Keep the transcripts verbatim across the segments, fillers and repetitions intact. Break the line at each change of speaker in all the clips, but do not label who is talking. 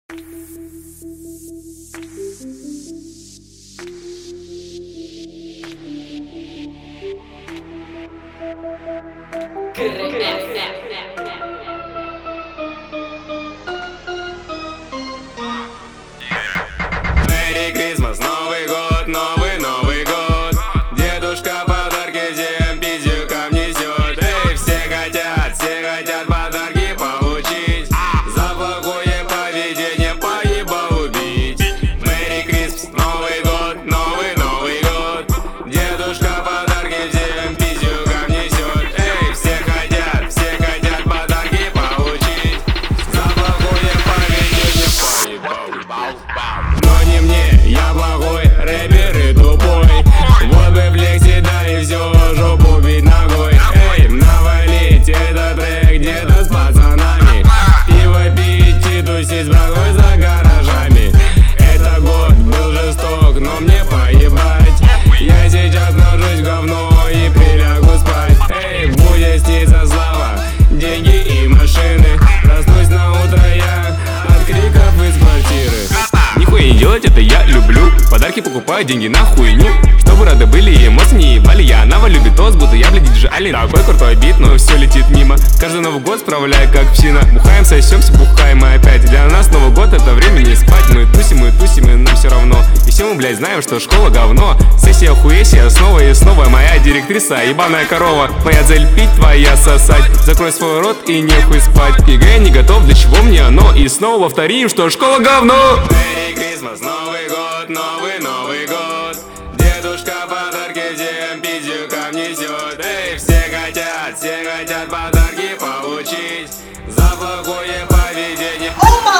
Merry Christmas, Новый год, новый Новый год. Дедушка подарки всем пиздюкам несет. Эй, все хотят, все хотят подарки получить. За плохое поведение поеба убить. Merry Christmas, Новый год, новый Новый год. Дедушка подарки всем пиздюкам несет. Эй, все хотят, все хотят подарки получить. За плохое поведение поеба убить. Но не мне, я плохой рэпер и тупой. Вот бы флекси, да и все, жопу бить ногой. Эй, навалить этот трек где-то с пацанами. Пиво пить и тусить с братвой за гаражами. Это год был жесток, но мне поебать. Я сейчас нажусь в говно и прилягу спать. Эй, будет сниться слава, деньги и машины. Проснусь на утро я от криков из квартиры. Нихуя не делать, это я люблю. Подарки покупаю, деньги на хуйню. Чтобы рады были и эмоции не ебали. Я навалю битос, будто я, блядь, диджей Алин. Такой крутой бит, но все летит мимо. Каждый Новый год справляю как псина. Бухаем, сосемся, бухаем и опять. Для нас Новый год это время не спать. Мы тусим, мы тусим, и нам все равно. И все мы, блядь, знаем, что школа говно. Сессия хуесия, снова и снова. Моя директриса, ебаная корова. Моя цель пить, твоя сосать. Закрой свой рот и нехуй спать. ЕГЭ не готов, для чего мне оно? И снова повторим, что школа говно. Merry Christmas, Новый год, новый Новый год. Дедушка подарки всем пиздюкам несет. Эй, все хотят, все хотят подарки получить. За плохое поведение.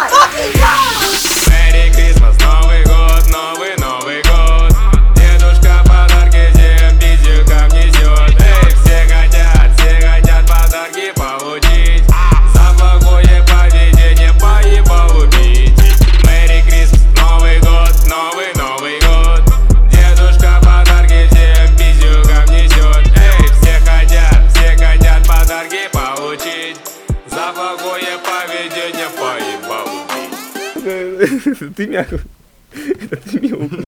Merry Christmas, Новый год, новый Новый год. Дедушка подарки всем пиздюкам несет. Эй, все хотят, все хотят подарки получить. За плохое поведение поеба убить. Merry Christmas, Новый год, новый Новый год. Дедушка подарки всем пиздюкам несет. Эй, все хотят, все хотят подарки получить. За плохое поведение поеба убить.
Ты мягко. Ты мил.